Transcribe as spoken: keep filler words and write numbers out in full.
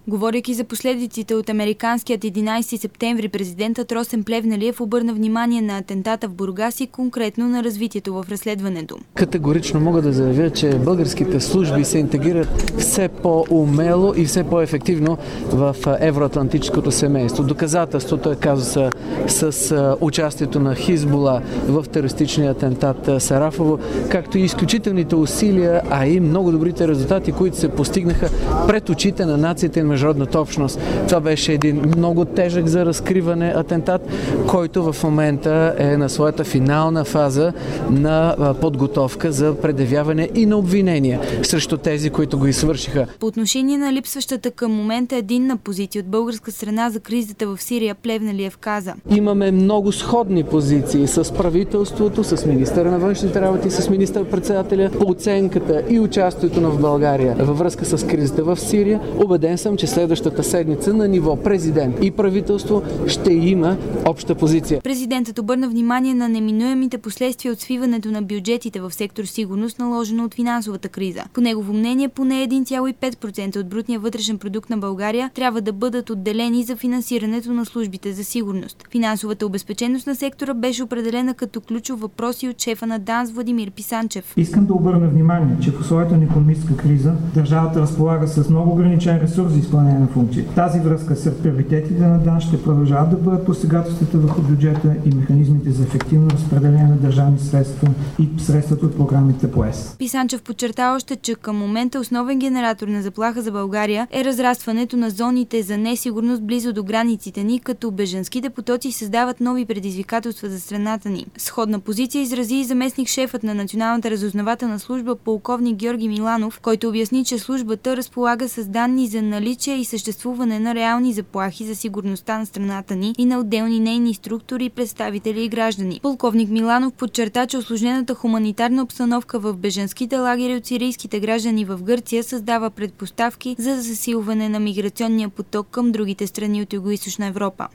Говорейки за последиците от американският единайсети септември, президентът Росен Плевнелиев обърна внимание на атентата в Бургас и конкретно на развитието в разследването. Категорично мога да заявя, че българските служби се интегрират все по-умело и все по-ефективно в евроатлантическото семейство. Доказателството е казуса с участието на Хизбула в терористичния атентат Сарафово, както и изключителните усилия, а и много добрите резултати, които се постигнаха пред очите на нацията и международната общност. Това беше един много тежък за разкриване атентат, който в момента е на своята финална фаза на подготовка за предявяване и на обвинения срещу тези, които го извършиха. По отношение на липсващата към момента единна позиция от българска страна за кризата в Сирия, Плевнелиев каза: Имаме много сходни позиции с правителството, с министъра на външните работи, с министър-председателя по оценката и участието на в България във връзка с кризата в Сирия. Убеден съм, че следващата седмица на ниво президент и правителство ще има обща позиция. Президентът обърна внимание на неминуемите последствия от свиването на бюджетите в сектор сигурност, наложено от финансовата криза. По негово мнение, поне един цяло и пет процента от брутния вътрешен продукт на България трябва да бъдат отделени за финансирането на службите за сигурност. Финансовата обезпеченост на сектора беше определена като ключов въпрос и от шефа на ДАНС Владимир Писанчев. Искам да обърна внимание, че в условията на икономическа криза държавата разполага с много ограничен ресурс за изпълнение на функции. В тази връзка сред приоритетите на ДАНС ще продължават да бъдат посегателствата върху бюджета и механизмите за ефективно разпределение на държавни средства и средствата от програмите по ЕС. Писанчев подчерта още, че към момента основен генератор на заплаха за България е разрастването на зоните за несигурност близо до границите ни, като бежанските потоци създават нови предизвикателства за страната ни. Сходна позиция изрази и заместник шефът на Националната разузнавателна служба полковник Георги Миланов, който обясни, че службата разполага с данни за наличие и съществуване на реални заплахи за сигурността на страната ни и на отделни нейни структури, представители и граждани. Полковник Миланов подчерта, че усложнената хуманитарна обстановка в бежанските лагери от сирийските граждани в Гърция създава предпоставки за засилване на миграционния поток към другите страни от Югоизточна Европа.